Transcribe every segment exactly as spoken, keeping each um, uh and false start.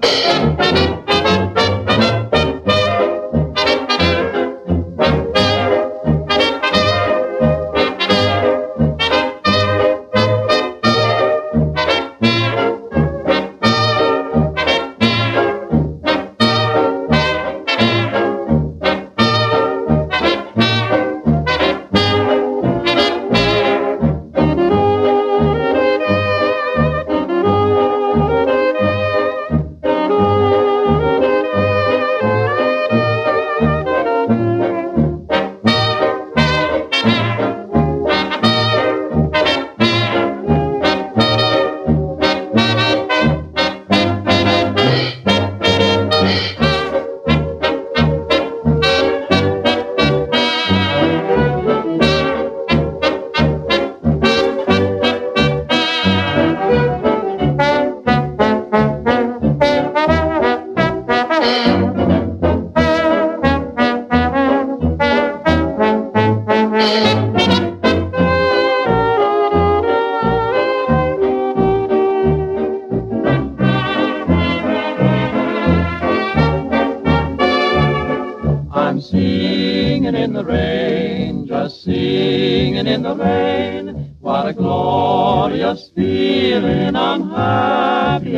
I'm singing in the rain, just singing in the rain. What a glorious feeling, I'm happy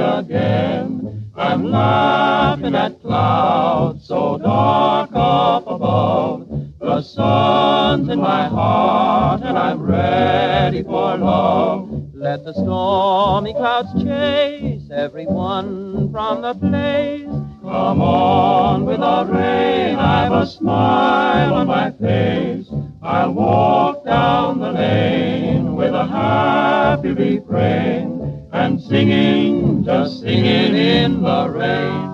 again. I'm laughing at clouds so dark up above. The sun's in my heart and I'm ready for love. Let the stormy clouds chase everyone from the place. Come on with the rain, I've a smile on my face. I'll walk down the lane with a happy refrain, and singing, just singing in the rain.